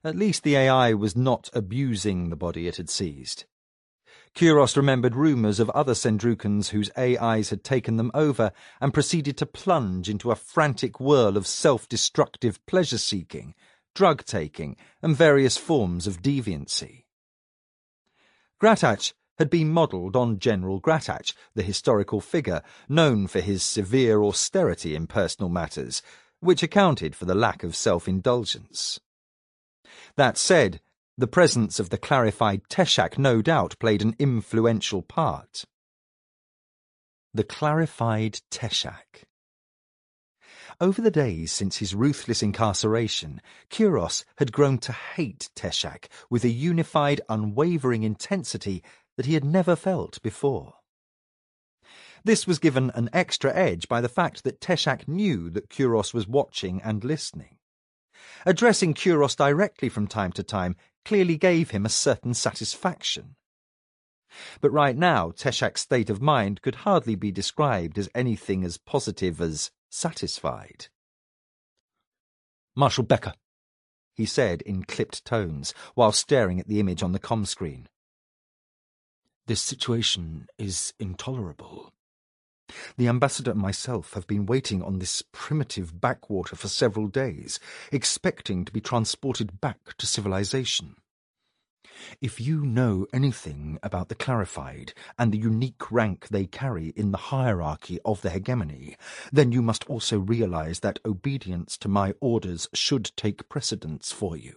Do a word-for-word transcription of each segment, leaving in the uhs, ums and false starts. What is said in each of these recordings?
At least the A I was not abusing the body it had seized. Kuros remembered rumours of other Sendrukans whose A Is had taken them over and proceeded to plunge into a frantic whirl of self-destructive pleasure-seeking, drug-taking, and various forms of deviancy. Gratach had been modelled on General Gratach, the historical figure, known for his severe austerity in personal matters, which accounted for the lack of self-indulgence. That said, the presence of the clarified Teshach no doubt played an influential part. The clarified Teshach. Over the days since his ruthless incarceration, Kuros had grown to hate Teshach with a unified, unwavering intensity that he had never felt before. This was given an extra edge by the fact that Teshach knew that Kuros was watching and listening. Addressing Kuros directly from time to time clearly gave him a certain satisfaction. But right now, Teshach's state of mind could hardly be described as anything as positive as satisfied. "Marshal Becker," he said in clipped tones, while staring at the image on the comm screen. "This situation is intolerable. The ambassador and myself have been waiting on this primitive backwater for several days, expecting to be transported back to civilization. If you know anything about the Clarified and the unique rank they carry in the hierarchy of the hegemony, then you must also realize that obedience to my orders should take precedence for you."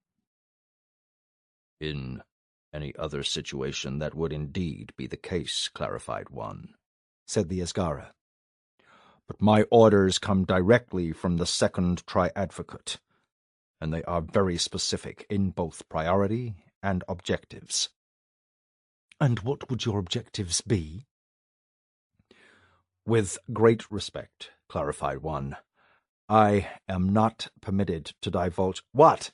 "In any other situation that would indeed be the case, Clarified One," said the Asgara. "But my orders come directly from the Second Triadvocate, and they are very specific in both priority and objectives." "And what would your objectives be?" "With great respect, Clarified One, I am not permitted to divulge—" "What?"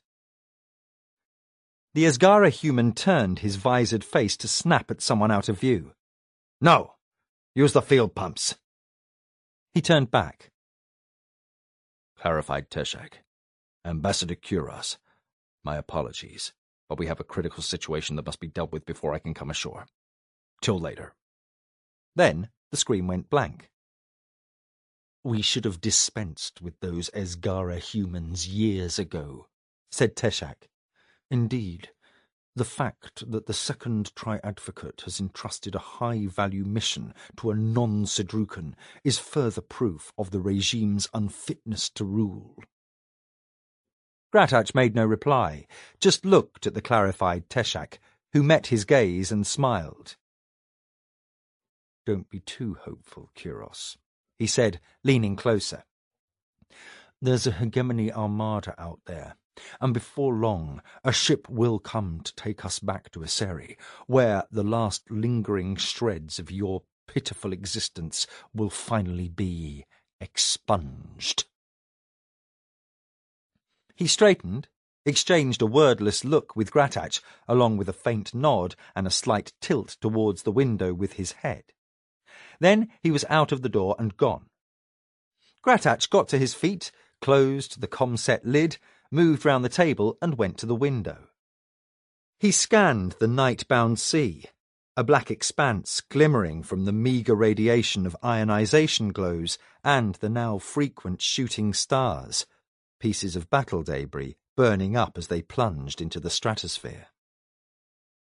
The Asgara human turned his visored face to snap at someone out of view. "No! Use the field pumps." He turned back. "Clarified Teshach, Ambassador Kuros, my apologies, but we have a critical situation that must be dealt with before I can come ashore. Till later." Then the screen went blank. "We should have dispensed with those Asgara humans years ago," said Teshach. "Indeed, the fact that the Second Triadvocate has entrusted a high-value mission to a non-Sedrukan is further proof of the regime's unfitness to rule." Gratach made no reply, just looked at the clarified Teshach, who met his gaze and smiled. "Don't be too hopeful, Kuros," he said, leaning closer. "There's a hegemony armada out there, and before long a ship will come to take us back to Aseri, where the last lingering shreds of your pitiful existence will finally be expunged." He straightened, exchanged a wordless look with Gratach, along with a faint nod and a slight tilt towards the window with his head. Then he was out of the door and gone. Gratach got to his feet, closed the comset lid, moved round the table and went to the window. He scanned the night-bound sea, a black expanse glimmering from the meagre radiation of ionization glows and the now frequent shooting stars, pieces of battle debris burning up as they plunged into the stratosphere.